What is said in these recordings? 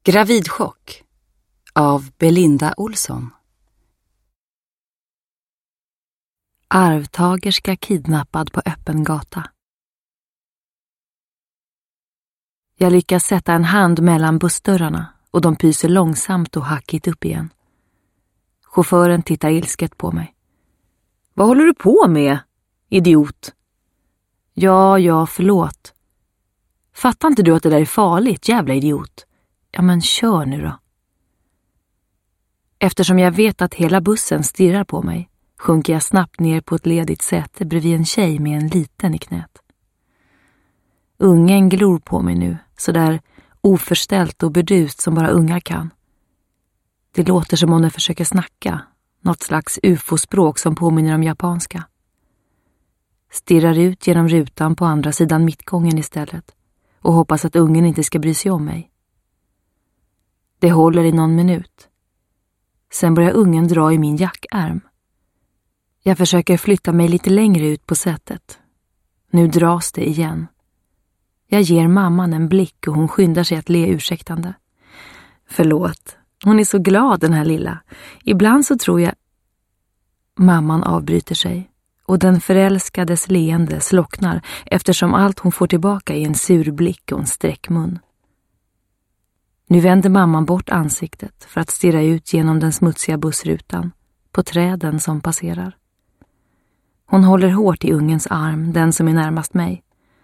Gravidchock av Belinda Olsson. Arvtagerska kidnappad på öppen gata. Jag lyckas sätta en hand mellan bussdörrarna och de pyser långsamt och hackigt upp igen. Chauffören tittar ilsket på mig. Vad håller du på med, idiot? Ja, förlåt. Fattar inte du att det där är farligt, jävla idiot? Ja, men kör nu då. Eftersom jag vet att hela bussen stirrar på mig sjunker jag snabbt ner på ett ledigt säte bredvid en tjej med en liten i knät. Ungen glor på mig nu, så där oförställt och burdust som bara ungar kan. Det låter som om den försöker snacka, något slags ufo-språk som påminner om japanska. Stirrar ut genom rutan på andra sidan mittgången istället och hoppas att ungen inte ska bry sig om mig. Det håller i någon minut. Sen börjar ungen dra i min jackärm. Jag försöker flytta mig lite längre ut på sätet. Nu dras det igen. Jag ger mamman en blick och hon skyndar sig att le ursäktande. Förlåt, hon är så glad den här lilla. Ibland så tror jag... Mamman avbryter sig och den förälskades leende slocknar eftersom allt hon får tillbaka är en sur blick och en sträckmun. Nu vänder mamman bort ansiktet för att stirra ut genom den smutsiga bussrutan på träden som passerar. Hon håller hårt i ungens arm, den som är närmast mig.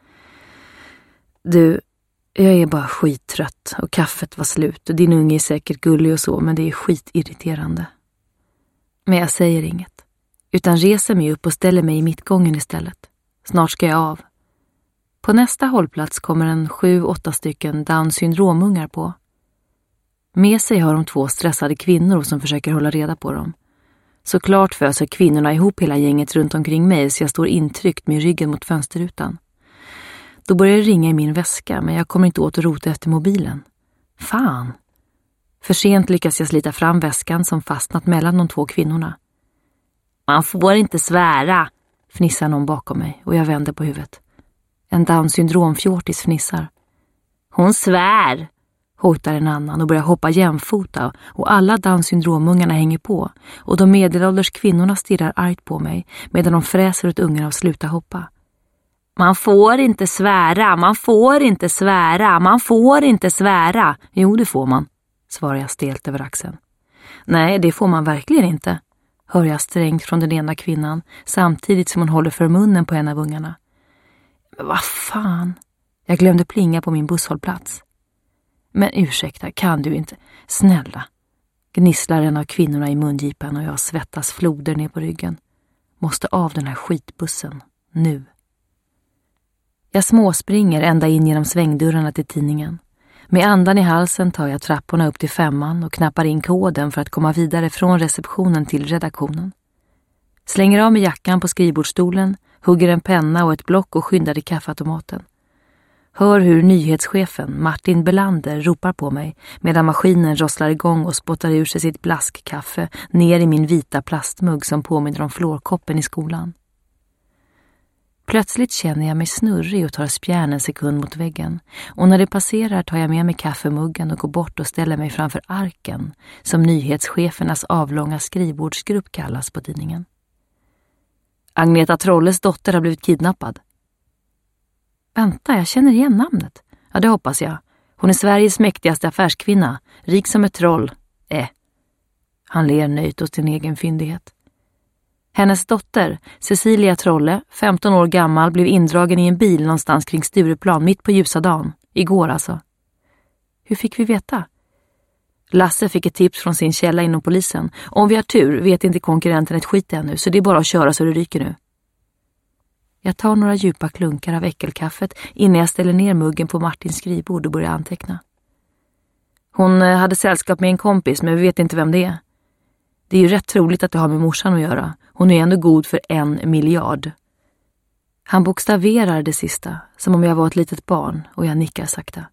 Du, jag är bara skittrött och kaffet var slut och din unge är säkert gullig och så, men det är skitirriterande. Men jag säger inget, utan reser mig upp och ställer mig i mittgången istället. Snart ska jag av. På nästa hållplats kommer en 7-8 stycken Down-syndromungar på. Med sig har de 2 stressade kvinnor som försöker hålla reda på dem. Såklart föser kvinnorna ihop hela gänget runt omkring mig så jag står intryckt med ryggen mot fönsterrutan. Då börjar det ringa i min väska men jag kommer inte åt att rota efter mobilen. Fan! För sent lyckas jag slita fram väskan som fastnat mellan de 2 kvinnorna. Man får inte svära, fnissar någon bakom mig och jag vänder på huvudet. En Down-syndromfjortis fnissar. Hon svär! Hotar en annan och börjar hoppa jämfota och alla Down-syndromungarna hänger på och de medelålders kvinnorna stirrar argt på mig medan de fräser åt ungarna och slutar hoppa. Man får inte svära, man får inte svära, man får inte svära. Jo, det får man, svarar jag stelt över axeln. Nej, det får man verkligen inte, hör jag strängt från den ena kvinnan samtidigt som hon håller för munnen på en av ungarna. Men vad fan, jag glömde plinga på min busshållplats. Men ursäkta, kan du inte? Snälla. Gnisslar en av kvinnorna i mungipan och jag svettas floder ner på ryggen. Måste av den här skitbussen. Nu. Jag småspringer ända in genom svängdörrarna till tidningen. Med andan i halsen tar jag trapporna upp till 5:an och knappar in koden för att komma vidare från receptionen till redaktionen. Slänger av med jackan på skrivbordsstolen, hugger en penna och ett block och skyndar i kaffeautomaten. Hör hur nyhetschefen Martin Belander ropar på mig medan maskinen rosslar igång och spottar ur sig sitt blaskkaffe ner i min vita plastmugg som påminner om florkoppen i skolan. Plötsligt känner jag mig snurrig och tar spjärn en sekund mot väggen och när det passerar tar jag med mig kaffemuggen och går bort och ställer mig framför arken som nyhetschefernas avlånga skrivbordsgrupp kallas på tidningen. Agneta Trolles dotter har blivit kidnappad. Vänta, jag känner igen namnet. Ja, det hoppas jag. Hon är Sveriges mäktigaste affärskvinna, rik som ett troll. Han ler nöjt åt sin egen fyndighet. Hennes dotter, Cecilia Trolle, 15 år gammal, blev indragen i en bil någonstans kring Stureplan mitt på ljusa dagen. Igår alltså. Hur fick vi veta? Lasse fick ett tips från sin källa inom polisen. Om vi har tur vet inte konkurrenten ett skit ännu, så det är bara att köra så det ryker nu. Jag tar några djupa klunkar av äckelkaffet innan jag ställer ner muggen på Martins skrivbord och börjar anteckna. Hon hade sällskap med en kompis men vi vet inte vem det är. Det är ju rätt troligt att det har med morsan att göra. Hon är ändå god för 1 miljard. Han bokstaverar det sista som om jag var ett litet barn och jag nickar sakta.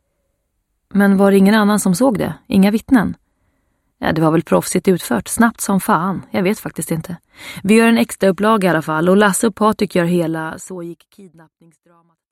Men var det ingen annan som såg det? Inga vittnen? Ja, det var väl proffsigt utfört, snabbt som fan. Jag vet faktiskt inte. Vi gör en extra upplaga i alla fall och Lasse och Patrik gör hela Så gick kidnappningsdramat.